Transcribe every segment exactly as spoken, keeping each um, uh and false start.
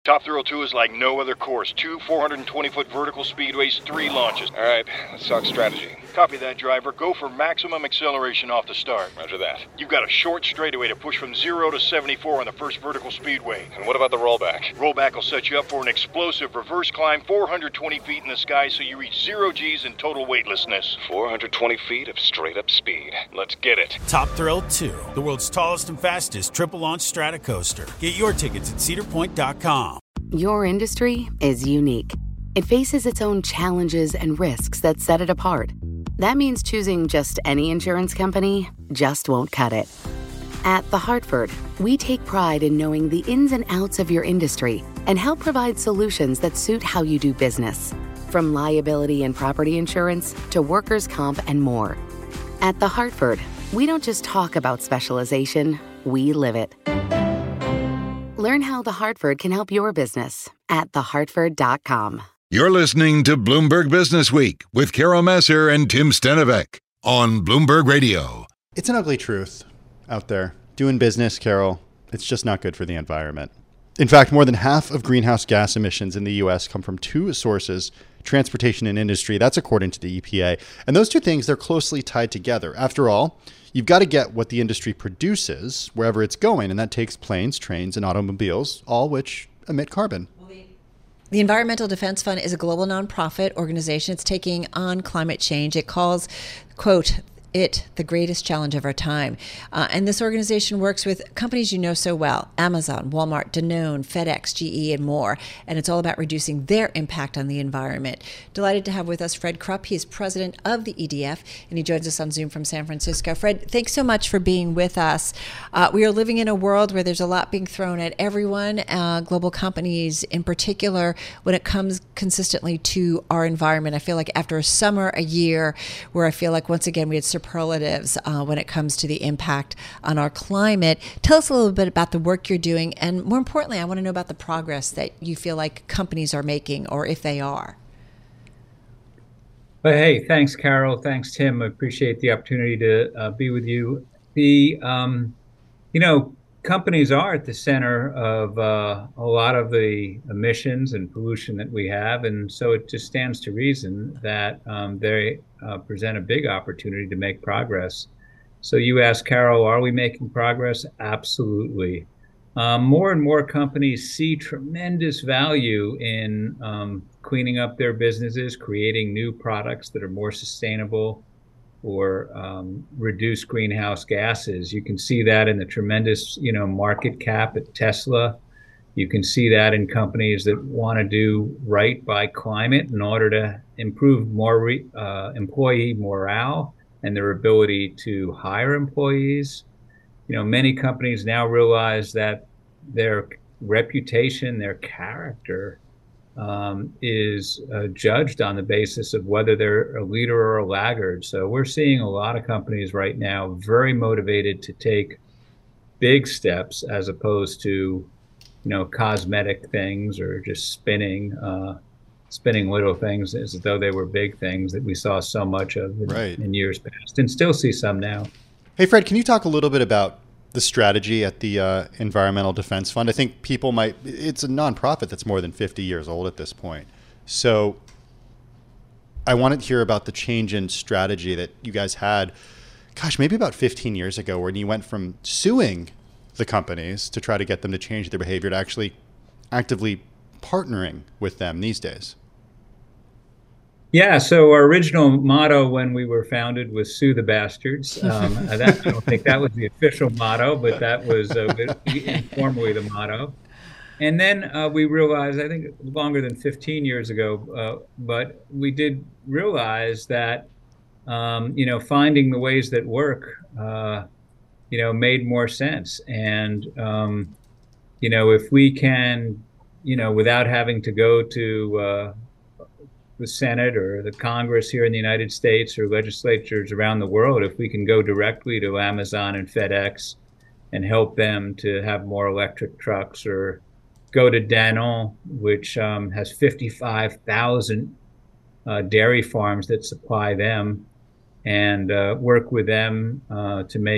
Top Thrill two is like no other course. Two four hundred twenty foot vertical speedways, three launches. All right, let's talk strategy. Copy that, driver. Go for maximum acceleration off the start. Roger that. You've got a short straightaway to push from zero to seventy-four on the first vertical speedway. And what about the rollback? Rollback will set you up for an explosive reverse climb four hundred twenty feet in the sky so you reach zero G's in total weightlessness. four hundred twenty feet of straight-up speed. Let's get it. Top Thrill two, the world's tallest and fastest triple-launch strata coaster. Get your tickets at cedar point dot com. Your industry is unique. It faces its own challenges and risks that set it apart. That means choosing just any insurance company just won't cut it. At The Hartford, we take pride in knowing the ins and outs of your industry and help provide solutions that suit how you do business. From liability and property insurance to workers' comp and more. At The Hartford, we don't just talk about specialization, we live it. Learn how The Hartford can help your business at the hartford dot com. You're listening to Bloomberg Business Week with Carol Messer and Tim Stenovec on Bloomberg Radio. It's an ugly truth out there. Doing business, Carol, it's just not good for the environment. In fact, more than half of greenhouse gas emissions in the U S come from two sources, transportation and industry. That's according to the E P A. And those two things, they're closely tied together. After all, you've got to get what the industry produces wherever it's going, and that takes planes, trains, and automobiles, all which emit carbon. The Environmental Defense Fund is a global nonprofit organization. It's taking on climate change. It calls, quote, it the greatest challenge of our time. Uh, and this organization works with companies you know so well, Amazon, Walmart, Danone, FedEx, G E, and more. And it's all about reducing their impact on the environment. Delighted to have with us Fred Krupp. He is president of the E D F, and he joins us on Zoom from San Francisco. Fred, thanks so much for being with us. Uh, we are living in a world where there's a lot being thrown at everyone, uh, global companies in particular, when it comes consistently to our environment. I feel like after a summer, a year, where I feel like once again we had superlatives uh, when it comes to the impact on our climate. Tell us a little bit about the work you're doing, and more importantly, I want to know about the progress that you feel like companies are making, or if they are. But hey, thanks, Carol. Thanks, Tim. I appreciate the opportunity to uh, be with you. The, um, you know, companies are at the center of uh, a lot of the emissions and pollution that we have, and so it just stands to reason that um, they uh, present a big opportunity to make progress. So you asked, Carol, are we making progress? Absolutely. Um, more and more companies see tremendous value in um, cleaning up their businesses, creating new products that are more sustainable or um, reduce greenhouse gases. You can see that in the tremendous, you know, market cap at Tesla. You can see that in companies that want to do right by climate in order to improve more re, uh, employee morale and their ability to hire employees. You know, many companies now realize that their reputation, their character um, is uh, judged on the basis of whether they're a leader or a laggard. So we're seeing a lot of companies right now very motivated to take big steps as opposed to, you know, cosmetic things or just spinning, uh, spinning little things as though they were big things that we saw so much of in, right. in years past, and still see some now. Hey, Fred, can you talk a little bit about the strategy at the uh, Environmental Defense Fund? I think people might, it's a nonprofit that's more than fifty years old at this point. So I wanted to hear about the change in strategy that you guys had, gosh, maybe about fifteen years ago, when you went from suing the companies to try to get them to change their behavior to actually actively partnering with them these days. Yeah, so our original motto when we were founded was "Sue the Bastards." Um, that, I don't think that was the official motto, but that was uh, informally the motto. And then uh, we realized, I think longer than fifteen years ago, uh, but we did realize that, um, you know, finding the ways that work, uh, you know, made more sense. And, um, you know, if we can, you know, without having to go to uh, the Senate or the Congress here in the United States or legislatures around the world, if we can go directly to Amazon and FedEx and help them to have more electric trucks, or go to Danone, which um, has fifty-five thousand uh, dairy farms that supply them, and uh, work with them uh, to make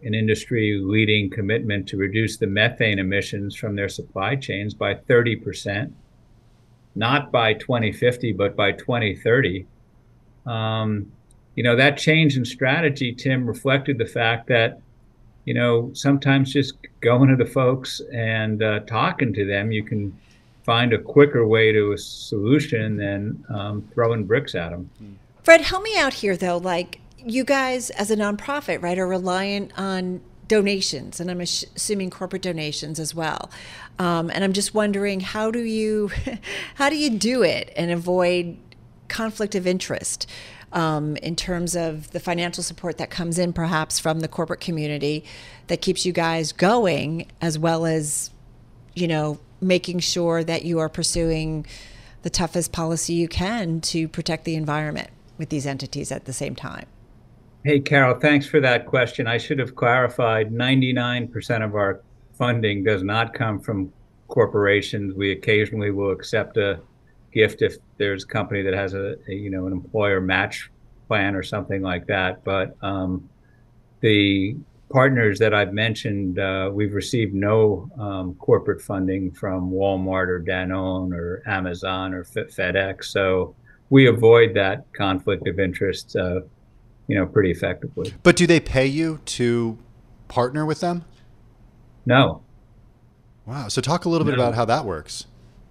an industry-leading commitment to reduce the methane emissions from their supply chains by thirty percent, not by twenty fifty, but by twenty thirty. Um, you know, that change in strategy, Tim, reflected the fact that, you know, sometimes just going to the folks and uh, talking to them, you can find a quicker way to a solution than um, throwing bricks at them. Fred, help me out here, though. Like, you guys, as a nonprofit, right, are reliant on donations, and I'm assuming corporate donations as well. Um, and I'm just wondering, how do you, how do you do it and avoid conflict of interest um, in terms of the financial support that comes in, perhaps from the corporate community, that keeps you guys going, as well as, you know, making sure that you are pursuing the toughest policy you can to protect the environment with these entities at the same time? Hey, Carol, thanks for that question. I should have clarified, ninety-nine percent of our funding does not come from corporations. We occasionally will accept a gift if there's a company that has a, a you know, an employer match plan or something like that. But um, the partners that I've mentioned, uh, we've received no um, corporate funding from Walmart or Danone or Amazon or FedEx. So we avoid that conflict of interest, uh, you know, pretty effectively. But do they pay you to partner with them? No. Wow. So talk a little no. bit about how that works.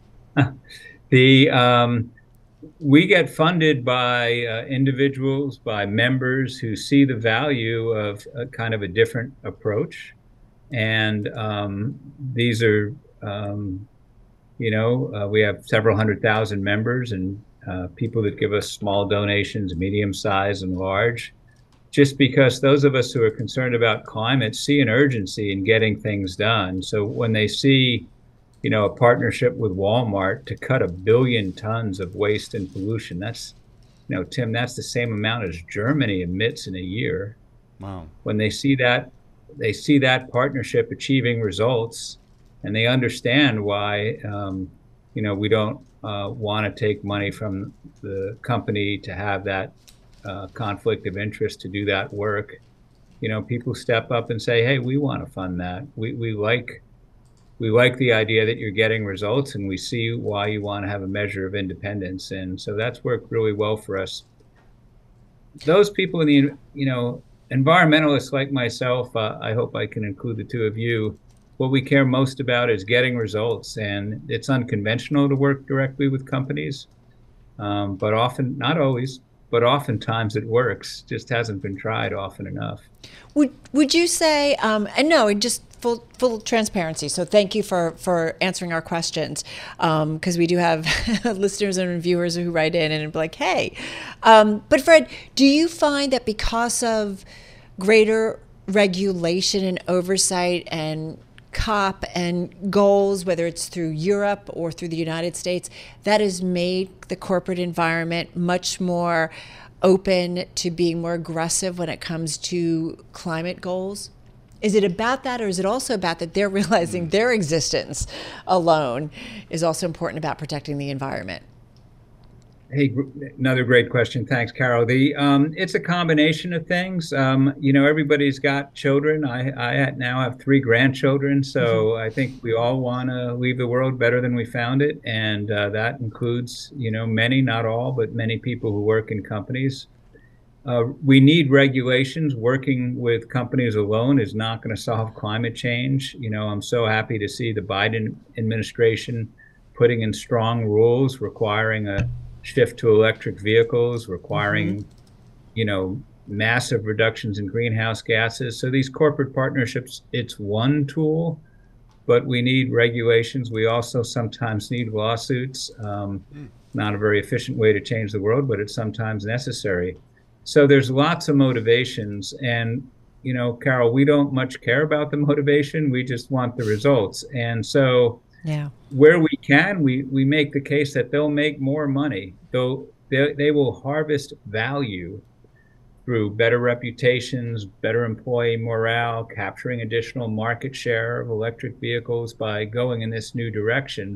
the um, we get funded by uh, individuals, by members who see the value of a kind of a different approach. And um, these are, um, you know, uh, we have several hundred thousand members, and uh, people that give us small donations, medium size and large, just because those of us who are concerned about climate see an urgency in getting things done. So when they see, you know, a partnership with Walmart to cut a billion tons of waste and pollution, that's, you know, Tim, that's the same amount as Germany emits in a year. Wow. When they see that, they see that partnership achieving results, and they understand why, um, you know, we don't uh, want to take money from the company to have that uh, conflict of interest to do that work. You know, people step up and say, hey, we want to fund that. We, we like, we like the idea that you're getting results, and we see why you want to have a measure of independence. And so that's worked really well for us. Those people in the, you know, environmentalists like myself, uh, I hope I can include the two of you, what we care most about is getting results. And it's unconventional to work directly with companies, um, but often, not always, but oftentimes it works. Just hasn't been tried often enough. Would would you say, um, and no, just full full transparency. So thank you for, for answering our questions, because um, we do have listeners and viewers who write in and be like, hey. Um, but Fred, do you find that because of greater regulation and oversight and COP and goals, whether it's through Europe or through the United States, that has made the corporate environment much more open to being more aggressive when it comes to climate goals? Is it about that, or is it also about that they're realizing their existence alone is also important about protecting the environment? Hey, another great question. Thanks, Carol. The um, it's a combination of things. Um, you know, everybody's got children. I, I now have three grandchildren, so mm-hmm. I think we all want to leave the world better than we found it, and uh, that includes, you know, many, not all, but many people who work in companies. Uh, we need regulations. Working with companies alone is not going to solve climate change. You know, I'm so happy to see the Biden administration putting in strong rules requiring a shift to electric vehicles, requiring, mm-hmm. you know, massive reductions in greenhouse gases. So these corporate partnerships, it's one tool, but we need regulations. We also sometimes need lawsuits. Um, mm. Not a very efficient way to change the world, but it's sometimes necessary. So there's lots of motivations. And, you know, Carol, we don't much care about the motivation. We just want the results. And so yeah. Where we can, we, we make the case that they'll make more money. They'll, they, they will harvest value through better reputations, better employee morale, capturing additional market share of electric vehicles by going in this new direction,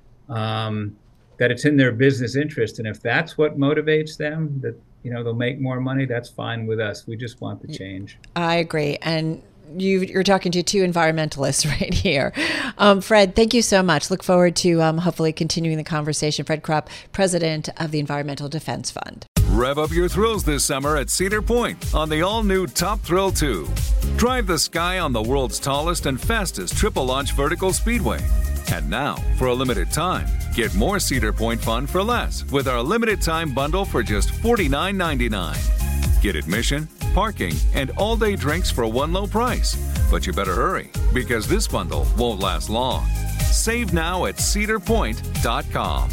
um, that it's in their business interest. And if that's what motivates them, that, you know, they'll make more money, that's fine with us. We just want the change. I agree. And you, you're talking to two environmentalists right here. Um, Fred, thank you so much. Look forward to um, hopefully continuing the conversation. Fred Krupp, president of the Environmental Defense Fund. Rev up your thrills this summer at Cedar Point on the all-new Top Thrill two. Drive the sky on the world's tallest and fastest triple-launch vertical speedway. And now, for a limited time, get more Cedar Point fun for less with our limited-time bundle for just forty-nine ninety-nine. Get admission, parking, and all-day drinks for one low price. But you better hurry, because this bundle won't last long. Save now at cedar point dot com.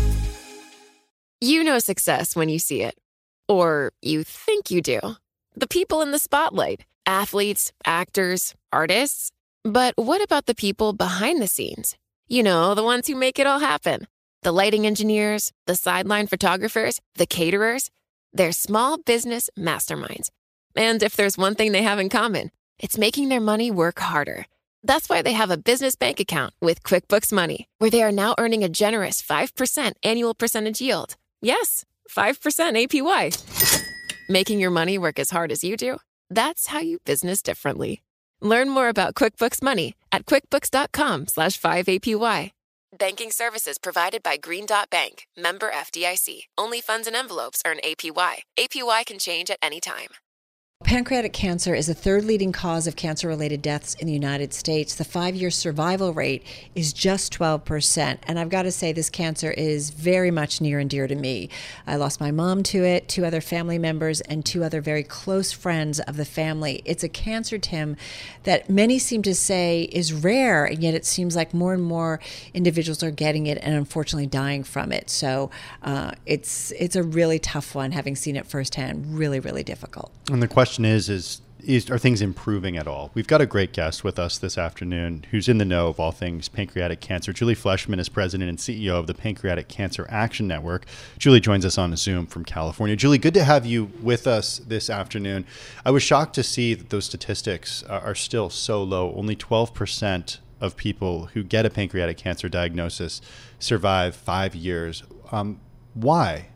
You know success when you see it. Or you think you do. The people in the spotlight. Athletes, actors, artists. But what about the people behind the scenes? You know, the ones who make it all happen. The lighting engineers, the sideline photographers, the caterers. They're small business masterminds. And if there's one thing they have in common, it's making their money work harder. That's why they have a business bank account with QuickBooks Money, where they are now earning a generous five percent annual percentage yield. Yes, five percent A P Y. Making your money work as hard as you do? That's how you business differently. Learn more about QuickBooks Money at quickbooks.com slash 5APY. Banking services provided by Green Dot Bank, member F D I C. Only funds and envelopes earn A P Y. A P Y can change at any time. Pancreatic cancer is the third leading cause of cancer-related deaths in the United States. The five-year survival rate is just twelve percent. And I've got to say, this cancer is very much near and dear to me. I lost my mom to it, two other family members, and two other very close friends of the family. It's a cancer, Tim, that many seem to say is rare, and yet it seems like more and more individuals are getting it and unfortunately dying from it. So uh, it's it's a really tough one, having seen it firsthand. Really, really difficult. And the question is, is, is, are things improving at all? We've got a great guest with us this afternoon who's in the know of all things pancreatic cancer. Julie Fleshman is president and C E O of the Pancreatic Cancer Action Network. Julie joins us on Zoom from California. Julie, good to have you with us this afternoon. I was shocked to see that those statistics are, are still so low. Only twelve percent of people who get a pancreatic cancer diagnosis survive five years. Um, why?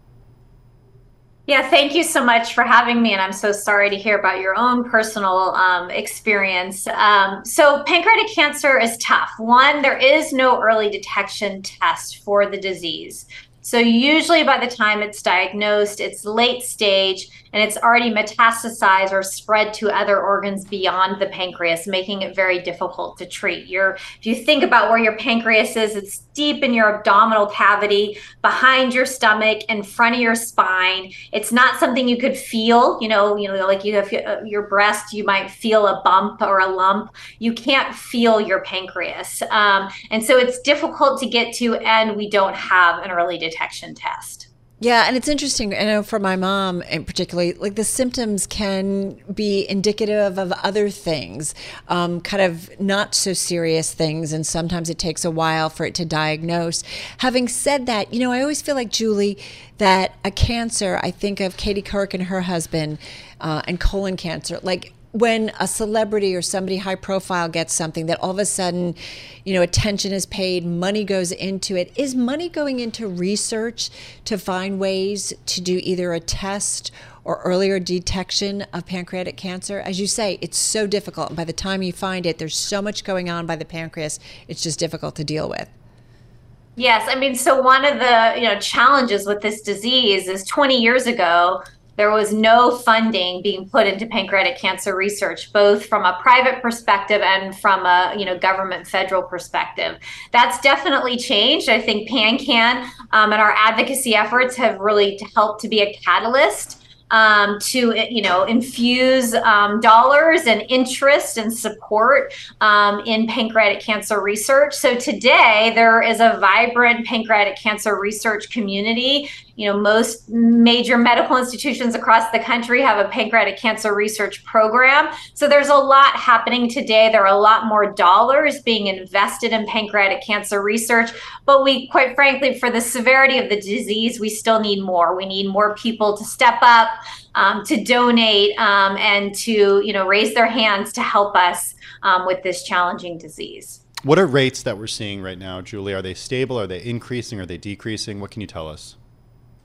Yeah, thank you so much for having me. And I'm so sorry to hear about your own personal um, experience. Um, so pancreatic cancer is tough. One, there is no early detection test for the disease. So usually by the time it's diagnosed, it's late stage and it's already metastasized or spread to other organs beyond the pancreas, making it very difficult to treat. Your, if you think about where your pancreas is, it's deep in your abdominal cavity, behind your stomach, in front of your spine. It's not something you could feel, you know, you know, like you have your breast, you might feel a bump or a lump. You can't feel your pancreas. Um, and so it's difficult to get to, and we don't have an early detection test. Yeah, and it's interesting. I know for my mom in particular, like the symptoms can be indicative of other things, um, kind of not so serious things, and sometimes it takes a while for it to diagnose. Having said that, you know, I always feel like, Julie, that a cancer, I think of Katie Couric and her husband uh, and colon cancer, like when a celebrity or somebody high profile gets something, that all of a sudden, you know, attention is paid, money goes into it. Is money going into research to find ways to do either a test or earlier detection of pancreatic cancer? As you say, it's so difficult. And by the time you find it, there's so much going on by the pancreas, it's just difficult to deal with. Yes, I mean, so one of the, you know, challenges with this disease is twenty years ago, there was no funding being put into pancreatic cancer research, both from a private perspective and from a, you know, government federal perspective. That's definitely changed. I think PanCan um, and our advocacy efforts have really helped to be a catalyst um, to, you know, infuse um, dollars and interest and support um, in pancreatic cancer research. So today there is a vibrant pancreatic cancer research community. You know, most major medical institutions across the country have a pancreatic cancer research program. So there's a lot happening today. There are a lot more dollars being invested in pancreatic cancer research. But we, quite frankly, for the severity of the disease, we still need more. We need more people to step up, um, to donate, um, and to, you know, raise their hands to help us um, with this challenging disease. What are rates that we're seeing right now, Julie? Are they stable? Are they increasing? Are they decreasing? What can you tell us?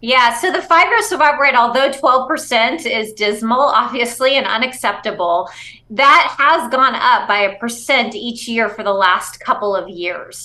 Yeah, so the five-year survival rate, although twelve percent is dismal, obviously, and unacceptable, that has gone up by a percent each year for the last couple of years.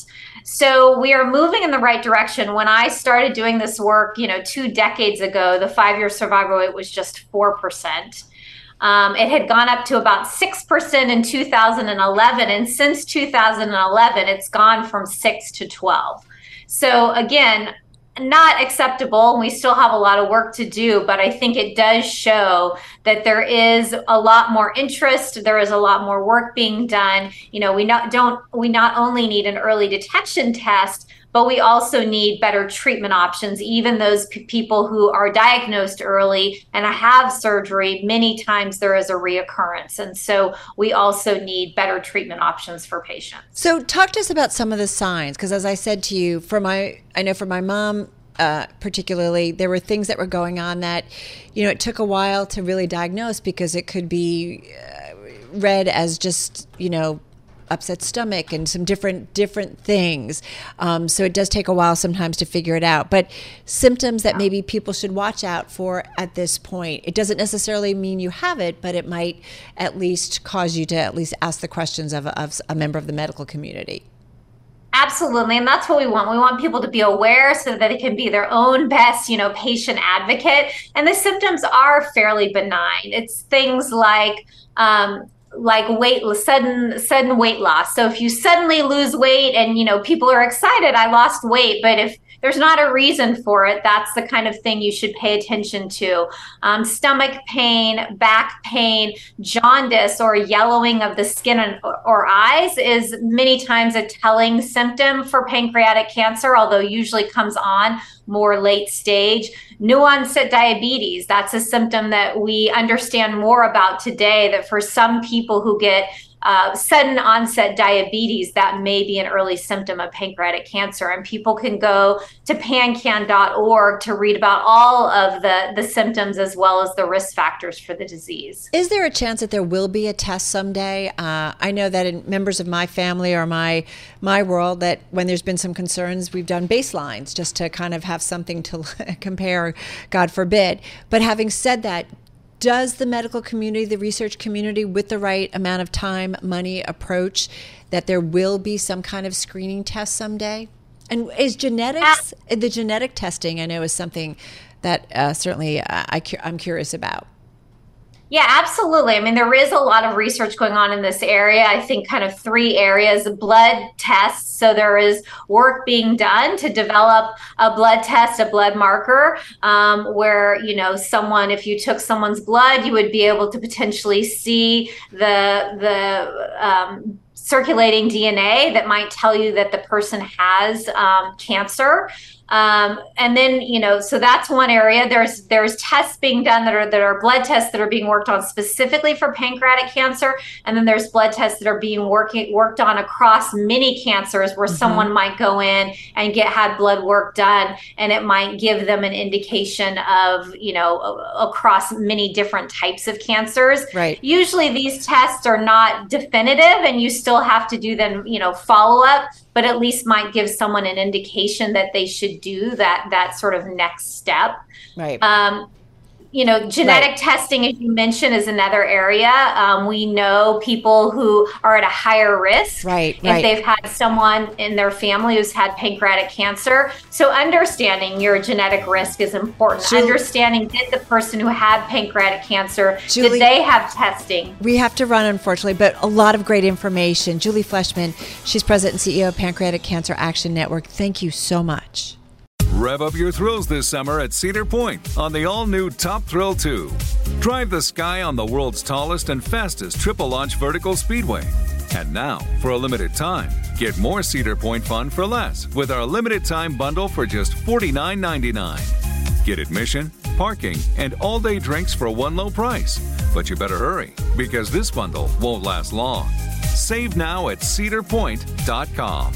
So we are moving in the right direction. When I started doing this work, you know, two decades ago, the five-year survival rate was just four percent. Um, it had gone up to about six percent in two thousand eleven, and since two thousand eleven, it's gone from six to twelve. So again, not acceptable. We still have a lot of work to do, but I think it does show that there is a lot more interest. There is a lot more work being done. You know, we not don't we not only need an early detection test, but we also need better treatment options. Even those p- people who are diagnosed early and have surgery, many times there is a reoccurrence. And so we also need better treatment options for patients. So talk to us about some of the signs, because as I said to you, for my, I know for my mom, uh, particularly, there were things that were going on that, you know, it took a while to really diagnose because it could be uh, read as just, you know, upset stomach and some different different things. Um, so it does take a while sometimes to figure it out. But symptoms that maybe people should watch out for at this point. It doesn't necessarily mean you have it, but it might at least cause you to at least ask the questions of a, of a member of the medical community. Absolutely. And that's what we want. We want people to be aware so that they can be their own best, you know, patient advocate. And the symptoms are fairly benign. It's things like, um, like weight, sudden, sudden weight loss. So if you suddenly lose weight and, you know, people are excited, I lost weight, but if there's not a reason for it, that's the kind of thing you should pay attention to. Um, stomach pain, back pain, jaundice or yellowing of the skin and, or eyes is many times a telling symptom for pancreatic cancer, although usually comes on more late stage. New onset diabetes, that's a symptom that we understand more about today, that for some people who get uh, sudden onset diabetes, that may be an early symptom of pancreatic cancer. And people can go to pancan dot org to read about all of the, the symptoms as well as the risk factors for the disease. Is there a chance that there will be a test someday? Uh, I know that in members of my family or my my world, that when there's been some concerns, we've done baselines just to kind of have something to compare, God forbid. But having said that, does the medical community, the research community, with the right amount of time, money, approach, that there will be some kind of screening test someday? And is genetics, uh, the genetic testing, I know is something that uh, certainly uh, I, I'm curious about. Yeah, absolutely. I mean, there is a lot of research going on in this area. I think kind of three areas: blood tests. So there is work being done to develop a blood test, a blood marker, um, where, you know, someone, if you took someone's blood, you would be able to potentially see the, the, um, circulating D N A that might tell you that the person has um, cancer. Um, and then, you know, so that's one area. There's there's tests being done that are that are blood tests that are being worked on specifically for pancreatic cancer. And then there's blood tests that are being working worked on across many cancers where mm-hmm. someone might go in and get had blood work done, and it might give them an indication of, you know, across many different types of cancers. Right. Usually these tests are not definitive and you still have to do them, you know, follow up, but at least might give someone an indication that they should do that that sort of next step. Right. Um, you know, genetic right. testing, as you mentioned, is another area. Um, we know people who are at a higher risk right, if right. they've had someone in their family who's had pancreatic cancer. So understanding your genetic risk is important. Julie, understanding, did the person who had pancreatic cancer, Julie, did they have testing? We have to run, unfortunately, but a lot of great information. Julie Fleshman, she's president and C E O of Pancreatic Cancer Action Network. Thank you so much. Rev up your thrills this summer at Cedar Point on the all-new Top Thrill two. Drive the sky on the world's tallest and fastest triple-launch vertical speedway. And now, for a limited time, get more Cedar Point fun for less with our limited-time bundle for just forty-nine ninety-nine. Get admission, parking, and all-day drinks for one low price. But you better hurry, because this bundle won't last long. Save now at cedar point dot com.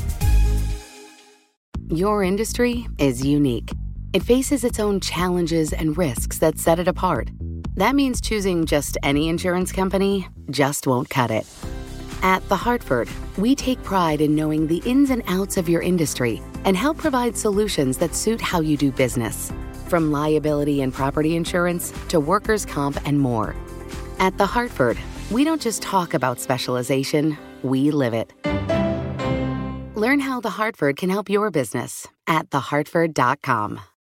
Your industry is unique. It faces its own challenges and risks that set it apart. That means choosing just any insurance company just won't cut it. At The Hartford, we take pride in knowing the ins and outs of your industry and help provide solutions that suit how you do business. From liability and property insurance to workers' comp and more. At The Hartford, we don't just talk about specialization, we live it. Learn how The Hartford can help your business at the hartford dot com.